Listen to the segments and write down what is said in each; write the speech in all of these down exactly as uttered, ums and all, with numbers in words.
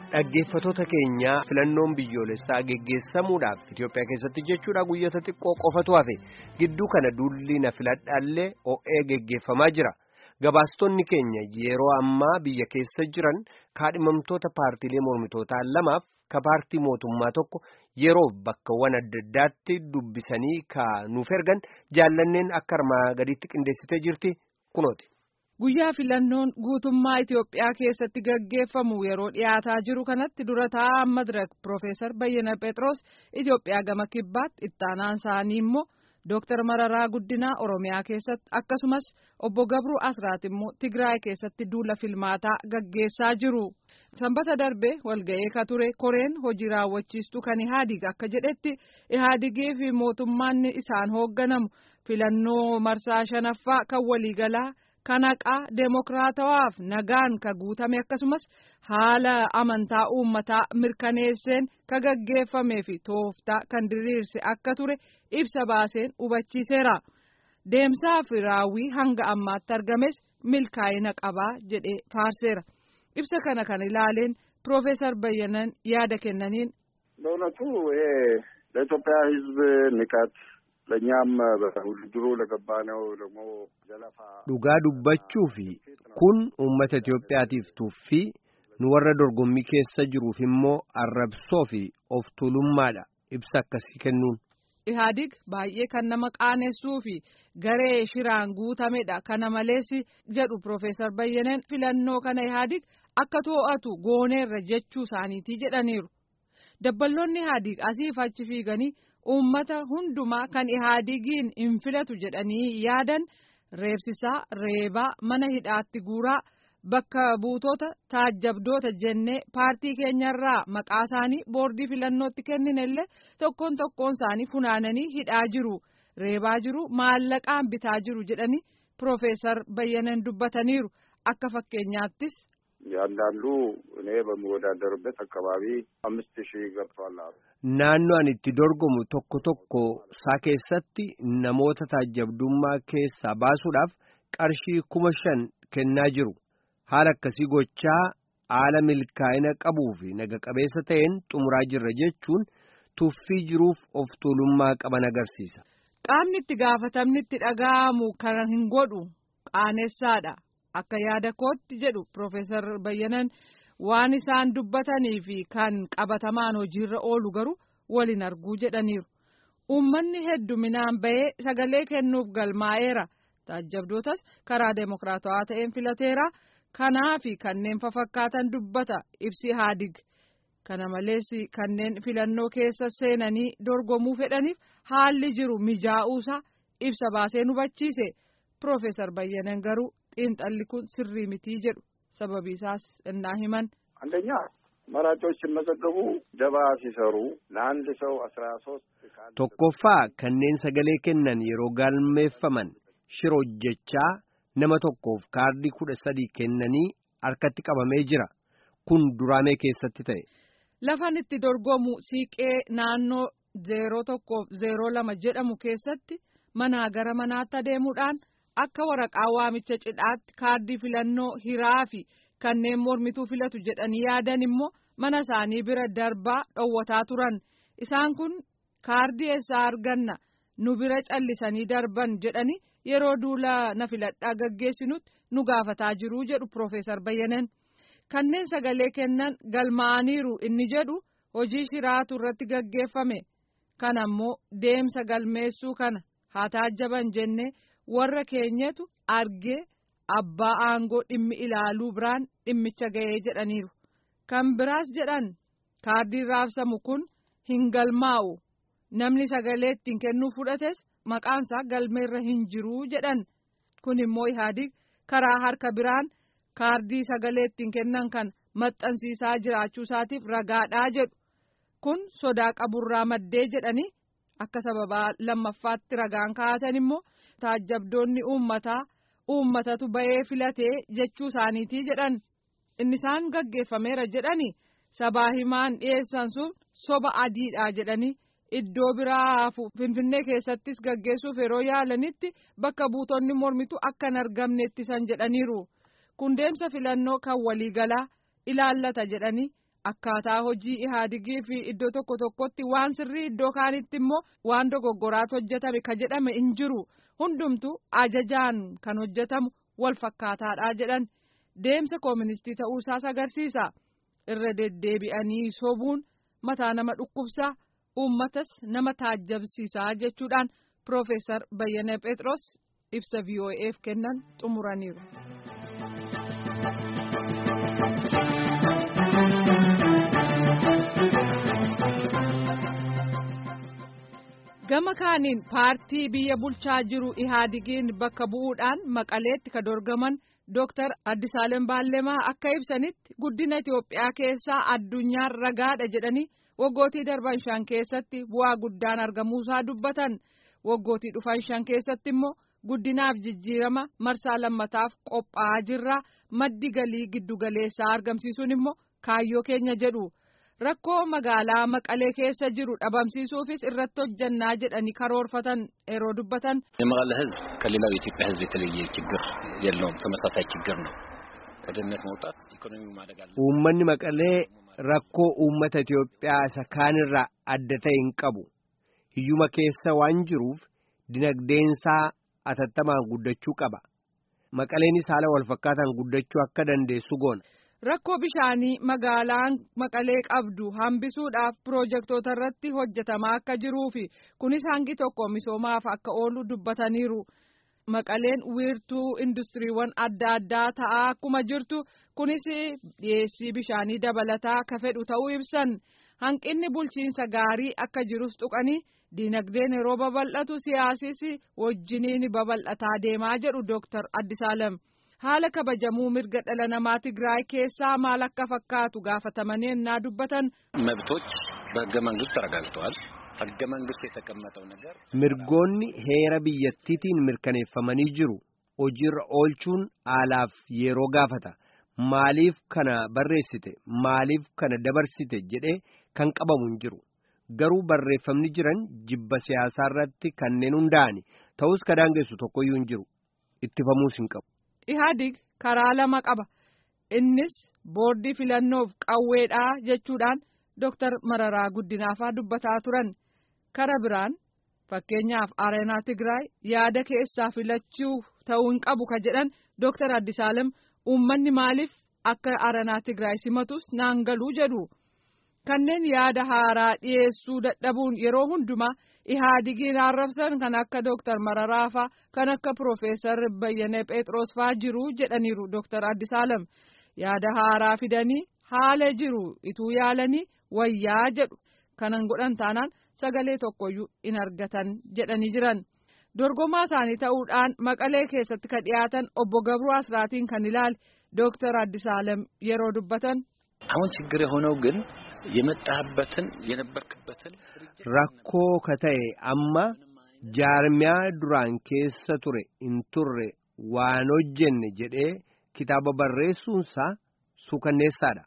Dhaggeeffattoota keenya filannoon biyyoolessaa geggeessamuudhaaf Itoophiyaa keessatti jechuudha guyyoota xiqqoo qofatu hafe gidduu kana duulli na filadhaallee o'ee geggeeffamaa jira. Gabaastonni keenya yeroo ammaa biyya keessa jiran kaadhimamtoota paartiilee mormitootaa lamaaf ka paartii mootummaa tokko yeroof bakkawwan adda addaatti dubbisanii ka nuuf ergan jaallanneen akka armaa gadiitti qindeessitee jirti kunooti. Guyyaa filannoon guutummaa Itoophiyaa keessatti gaggeeffamu yeroo dhiyaataa jiru kanatti dura taa'aa Madirak Profeesar Bayyana Pheexroos Itoophiyaa gama kibbaatti ittaanaan isaanii immoo Dooktar Mararaa Guddinaa Oromiyaa keessatti akkasumas obbo Gabruu Asraat immoo Tigraay keessatti duula filmaataa gaggeessaa jiru. Sanbata darbe walga'ee ka ture koreen hojii raawwachiistuu kan Ihaadig akka jedhetti Ihaadigii fi mootummaan isaan hoogganamu filannoo marsaa shanaffaa kan waliigalaa kanaqaa deemokiraatawaaf nagaan ka guutame akkasumas haala amantaa uummataa mirkaneesseen ka gaggeeffamee fi tooftaa kan diriirse akka ture ibsa baaseen hubachiiseera. Deemsaa fi raawwii hanga ammaatti argames milkaa'ina qabaa jedhee faarseera. Ibsa kana kan ilaaleen Profeesar Bayyanan yaada kennaniin. በእውነቱ ይሄ ለኢትዮጵያ ሕዝብ ንቀት ለኛም በውድድሩ ለገባነው ደግሞ ዘለፋ dhugaa dubbachuu fi kun uummata Itoophiyaatiif tuffii nu warra dorgommii keessa jiruuf immoo arrabsoo fi of tuulummaadha ibsa akkasii kennuun. Ihaadig baay'ee kan nama qaanessuu fi garee shiraan guutamedha kana malees jedhu Profeesar Bayyanan filannoo kana Ihaadig akka to'atu gooneerra jechuu isaaniitii jedhaniiru. Dabballoonni Ihaadig asiif achi fiiganii uummata hundumaa kan Ihaadigiin hin filatu jedhanii yaadan reebsisaa reebaa mana hidhaatti guuraa bakka buutota taajjabdoota jennee paartii keenyarraa maqaa isaanii boordii filannootti kenninellee tokkoon tokkoon isaanii funaananii hidhaa jiru reebaa jiru maallaqaan bitaa jiru jedhanii Profeesar Bayyanan dubbataniiru akka fakkeenyaattis. ያንዳንዱ እኔ በሚወዳደርበት አካባቢ አምስት ሺህ ገብቷል። naannoo ani itti dorgomu tokko tokko isaa keessatti namoota taajjabdummaa keessaa baasuudhaaf qarshii kuma shan kennaa jiru. Haala akkasii gochaa haala milkaa'ina qabuu fi naga qabeessa ta'een xumuraa jirra jechuun tuffii jiruuf of tuulummaa qaban agarsiisa. Qaamni itti gaafatamni itti dhaga'amu kan hin godhu qaanessaadha. Akka yaada kootti jedhu Profeesar Bayyanan waan isaan dubbatanii fi kan qabatamaan hojiirra oolu garuu waliin arguu jedhaniiru. Uummanni hedduminaan bahee sagalee kennuuf galmaa'eera. Taajjabdootas karaa deemokiraatawaa ta'een filateera. Kanaa fi kanneen fafakkaatan dubbata ibsi Ihaadig. Kana malees kanneen filannoo keessa seenanii dorgomuu fedhaniif haalli jiru mijaa'uusaa ibsa baasee hubachiise. Profeesar Bayyanan garuu xiinxalli kun sirrii mitii jedhu sababii isaas innaa himan. አንደኛ መራጮች ሲመዘገቡ ደባ ሲሰሩ ለአንድ ሰው አስራ ሶስት tokkoffaa kanneen sagalee kennan yeroo galmeeffaman shira hojjechaa nama tokkoof kaardii kudha sadii kennanii harkatti qabamee jira kun duraamee keessatti ta'e. Lafan itti dorgomu siiqee naannoo zeeroo tokkoof zeeroo lama jedhamu keessatti manaa gara manaatti adeemuudhaan akka waraqaa waamicha cidhaatti kaardii filannoo hiraa fi kanneen mormituu filatu jedhanii yaadan immoo mana isaanii bira darbaa dhowwataa turan. Isaan kun kaardii eessaa arganna nu bira callisanii darban jedhanii yeroo duula na filadhaa gaggeessinutti nu gaafataa jiruu jedhu Profeesar Bayyanan. Kanneen sagalee kennan galmaa'aniiru inni jedhu hojii shiraatu irratti gaggeeffame. Kana immoo deemsa galmeessuu kana haa taajjaban jennee warra keenyatu argee abbaa aangoo dhimmi ilaaluu biraan dhimmicha ga'ee jedhaniiru. Kan biraas jedhan kaardiin raabsamu kun hin galmaa'u namni sagalee ittiin kennuu fudhates maqaansaa galmeerra hin jiruu jedhan. Kun immoo Ihaadig karaa harka biraan kaardii sagalee ittiin kennan kan maxxansiisaa jiraachuu isaatiif ragaadhaa jedhu. Kun sodaa qaburraa maddee jedhanii akka sababaa lammaffaatti ragaan kaa'atan immoo taajjabdoonni uummataa uummatatu bahee filatee jechuu isaaniitii jedhan. Inni isaan gaggeeffameera jedhanii sabaa himaan dhiyeessan sun soba adiidha jedhanii iddoo biraa Finfinnee keessattis gaggeessuuf yeroo yaalanitti bakka buutonni mormitu akka hin argamne ittisan jedhaniiru. Kun deemsa filannoo kan waliigalaa ilaallata jedhanii akkaataa hojii Ihaadigii fi iddoo tokko tokkotti waan sirrii iddoo kaanitti immoo waan dogoggoraatu hojjetame ka jedhame hin jiru. Hundumtu ajajaan kan hojjetamu wal fakkaataadha jedhan. Deemsa kooministii ta'uusaas agarsiisa. Irra deddeebi'anii sobuun mataa nama dhukkubsaa, uummatas nama taajjabsiisaa jechuudhaan Piroofeesar Bayyanee Phexros ibsa V O Eef kennan xumuraniiru. Gama kaaniin paartii biyya bulchaa jiru Ihaadigiin bakka bu'uudhaan Maqaleetti ka dorgaman Dooktar Addisaalem Baallemaa akka ibsanitti guddina Itoophiyaa keessaa addunyaan ragaadha jedhanii waggootii darban shan keessatti bu'aa guddaan argamuusaa dubbatan. Waggootii dhufan shan keessatti immoo guddinaaf jijjiirama marsaa lammataaf qophaa'aa jirra. Maddi galii giddugaleessaa argamsiisuun immoo kaayyoo keenya jedhu. Rakkoo magaalaa Maqalee keessa jiru dhabamsiisuufis irratti hojjannaa jedhanii karoorfatan yeroo dubbatan. የመቀለ ህዝብ ከሌላው የኢትዮጵያ ህዝብ የተለየ ችግር የለውም ተመሳሳይ ችግር ነው ከድህነት መውጣት ኢኮኖሚው ማደግ አለ uummanni Maqalee rakkoo uummata Itoophiyaa isa kaanirraa adda ta'e hin qabu hiyyuma keessa waan jiruuf dinagdeensaa atattamaan guddachuu qaba Maqaleenis haala wal fakkaataan guddachuu akka dandeessu goona. Rakkoo bishaanii magaalaan Maqalee qabdu hambisuudhaaf piroojektota irratti hojjetamaa akka jiruu fi kunis hangi tokko misoomaaf akka oolu dubbataniiru. Maqaleen wiirtuu industiriiwwan adda addaa ta'aa akkuma jirtu kunis dhiyeessii bishaanii dabalataa ka fedhu ta'uu ibsan. Hanqinni bulchiinsa gaarii akka jirus tuqanii diinagdeen yeroo babal'atu siyaasis wajjiniin babal'ataa deemaa jedhu Dooktar Addisaalem. Haala kabajamuu mirga dhala namaa Tigraay keessaa maal akka fakkaatu gaafatamanii ennaa dubbatan. መብቶች በሕገ መንግስት ተረጋግጠዋል ሕገ መንግስት የተቀመጠው ነገር mirgoonni heera biyyattiitiin mirkaneeffamanii jiru hojiirra oolchuun haalaaf yeroo gaafata maaliif kana barreessite maaliif kana dabarsite jedhee kan qabamu hin jiru garuu barreeffamni jiran jibba siyaasaa irratti kanneen hundaa'ani ta'us ka daangessu tokkoyyuu hin jiru ittifamuus hin qabu. Ihaadig karaa lama qaba. Innis boordii filannoof qawweedhaa jechuudhaan Dooktar Mararaa Guddinaafaa dubbataa turan. Kara biraan fakkeenyaaf Areenaa Tigraay yaada keessaa filachuu ta'uu hin qabu ka jedhan Dooktar Addisaalem uummanni maaliif akka Areenaa Tigraay simatus naan galuu jedhu. Kanneen yaada haaraa dhiyeessuu dadhabuun yeroo hundumaa Ihaadigiin arrabsan kan akka Dooktar Mararaafaa kan akka Piroofeesar Bayyanee Phexros faa jiru jedhaniiru Dooktar Addisaalem. Yaada haaraa fidanii haala jiru ituu yaalanii wayyaa jedhu kanan godhan taanaan sagalee tokkoyyuu in argatan jedhanii jiran. Dorgomaa isaanii ta'uudhaan Maqalee keessatti ka dhiyaatan obbo Gabruu Asraatiin kan ilaale Dooktar Addisaalem yeroo dubbatan. አሁን ችግር የሆነው ግን የመጣህበትን የነበርክበትን rakkoo ka ta'e amma jaarmiyaa duraan keessa ture hin turre waan hojjenne jedhee kitaaba barreessuunsaa suukanneessaadha.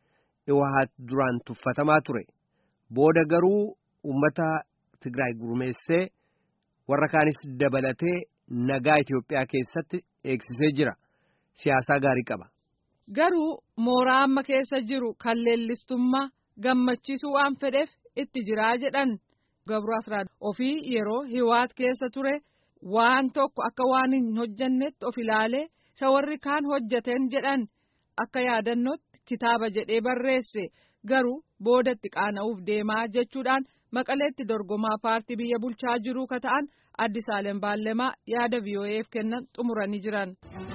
Iwahat duraan tuffatamaa ture booda garuu uummata Tigraay gurmeessee warra kaanis dabalatee nagaa Itoophiyaa keessatti eegsisee jira siyaasaa gaarii qaba. Garuu mooraa amma keessa jiru kan leellistummaa gammachiisuu waan fedheef itti jiraa jedhan Gabruu Asraat ofii yeroo hiwaat keessa ture waan tokko akka waan hin hojjennetti of ilaalee isa warri kaan hojjeteen jedhan akka yaadannootti kitaaba jedhee barreesse garuu boodatti qaana'uuf deemaa jechuudhaan Maqaleetti dorgomaa paartii biyya bulchaa jiruu ka ta'an Addisaalem Baallemaa yaada V O Eef kennan xumuranii jiran.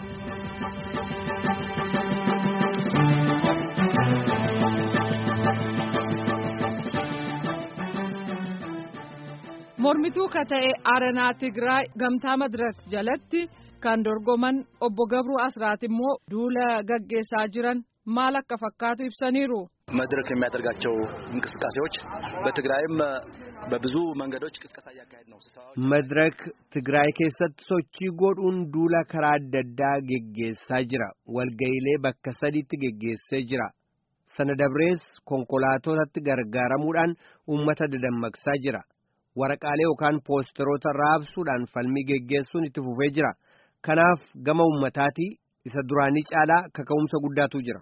Mormituu ka ta'e Areenaa Tigraay gamtaa Madirak jalatti kan dorgoman obbo Gabruu Asraat immoo duula gaggeessaa jiran maal akka fakkaatu ibsaniiru. መድረክ የሚያደርጋቸው እንቅስቃሴዎች በትግራይም በብዙ መንገዶች ቅስቀሳ ያካሄድ ነው። መድረክ ትግራይ keessatti sochii godhuun duula karaa adda addaa geggeessaa jira. Walga'iilee bakka sadiitti geggeessee jira. Sana dabrees konkolaatotatti gargaaramuudhaan uummata dadammaqsaa jira. Waraqaalee yookaan poosteroota raabsuudhaan falmii geggeessuun itti fufee jira. Kanaaf gama uummataatii isa duraanii caalaa kaka'umsa guddaatu jira.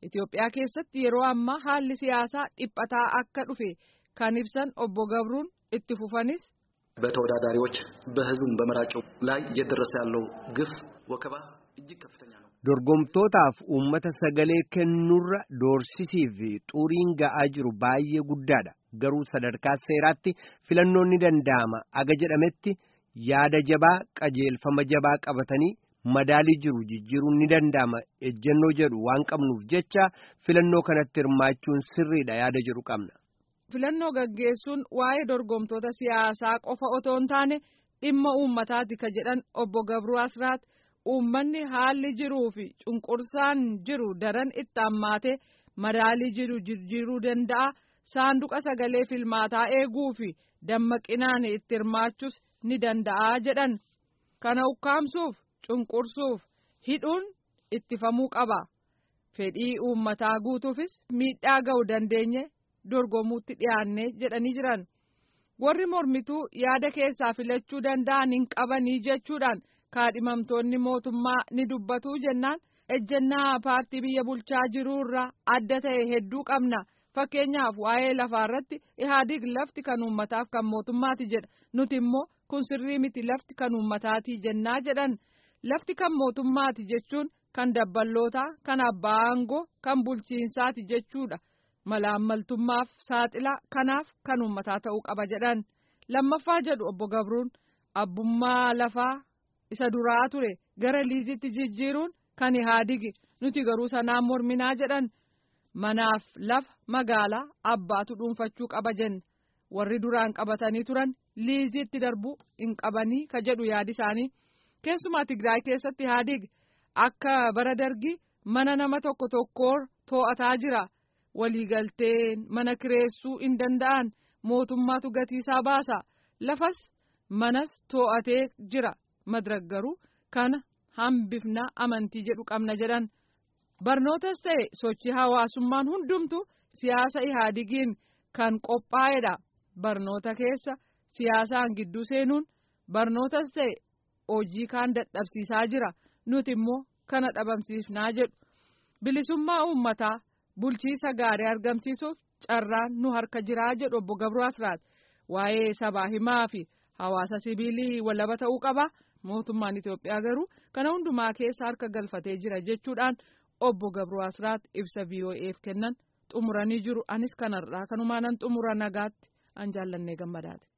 Itoophiyaa keessatti yeroo ammaa haalli siyaasaa dhiphataa akka dhufe kan ibsan obbo Gabruun itti fufanis በተወዳዳሪዎች በህዝቡም በመራጮው ላይ እየደረሰ ያለው ግፍ ወከባ እጅግ ከፍተኛ ነው። dorgomtootaaf uummata sagalee kennurra doorsisii fi xuriin ga'aa jiru baay'ee guddaadha. Garuu sadarkaa seeraatti filannoon ni danda'ama aga jedhametti yaada jabaa qajeelfama jabaa qabatanii madaalii jiru jijjiiruun ni danda'ama ejjennoo jedhu waan qabnuuf jecha filannoo kanatti hirmaachuun sirriidha yaada jedhu qabna. Filannoo gaggeessuun waa'ee dorgomtoota siyaasaa qofa otoo hin taane dhimma uummataati ka jedhan obbo Gabruu Asraat uummanni haalli jiruu fi cunqursaan jiru daran itti hammaate madaalii jiru jijjiiruu danda'a saanduqa sagalee filmaataa eeguu fi dammaqinaan itti hirmaachuus ni danda'a jedhan. Kana ukkaamsuuf cunqursuuf hidhuun ittifamuu qaba. Fedhii uummataa guutuufis miidhaa ga'u dandeenye dorgomuutti dhiyaannee jedhanii jiran. Warri mormituu yaada keessaa filachuu danda'an hin qabanii jechuudhaan kaadhimamtoonni mootummaa ni dubbatu jennaan ejjennaa paartii biyya bulchaa jiruurraa adda ta'e hedduu qabna. Fakkeenyaaf waa'ee lafaa irratti Ihaadig lafti kan uummataaf kan mootummaati jedha. Nuti immoo kun sirrii miti lafti kan uummataati jennaa jedhan. Lafti kan mootummaati jechuun kan dabballootaa, kan abbaa aangoo, kan bulchiinsaati jechuudha. Malaammaltummaaf saaxilaa kanaaf kan uummataa ta'uu qaba jedhan. Lammaffaa jedhu obbo Gabruun abbummaa lafaa isa duraa ture gara liizitti jijjiiruun kan Ihaadigi nuti garuu sanaan morminaa jedhan. Manaaf lafa magaalaa abbaatu dhuunfachuu qaba jenna. Warri duraan qabatanii turan liizitti darbuu hin qabanii ka jedhu yaadi isaanii. Keessumaa Tigraay keessatti Ihaadig akka bara dargii mana nama tokko tokkoon to'ataa jira. Waliigalteen mana kireessuu hin danda'an mootummaatu gatiisaa baasa. Lafas manas to'atee jira. Madirak garuu kana hambifna amantii jedhu qabna jedhan. Barnootas ta'e sochii hawaasummaan hundumtu siyaasa Ihaadigiin kan qophaa'edha. Barnoota keessa siyaasaan gidduu seenuun barnootas ta'e hojii kaan dadhabsiisaa jira. Nuti immoo kana dhabamsiifnaa jedhu. Bilisummaa uummataa bulchiisa gaarii argamsiisuuf carraan nu harka jiraa jedhu obbo Gabruu Asraat. Waa'ee sabaa himaa fi hawaasa sibiilii walaba ta'uu qaba. Mootummaan Itoophiyaa garuu kana hundumaa keessa harka galfatee jira jechuudhaan obbo Gabruu Asraat ibsa V O Eef kennan xumuranii jiru. Anis kanarraa kanumaanan xumura nagaatti an jaallannee gammadaate.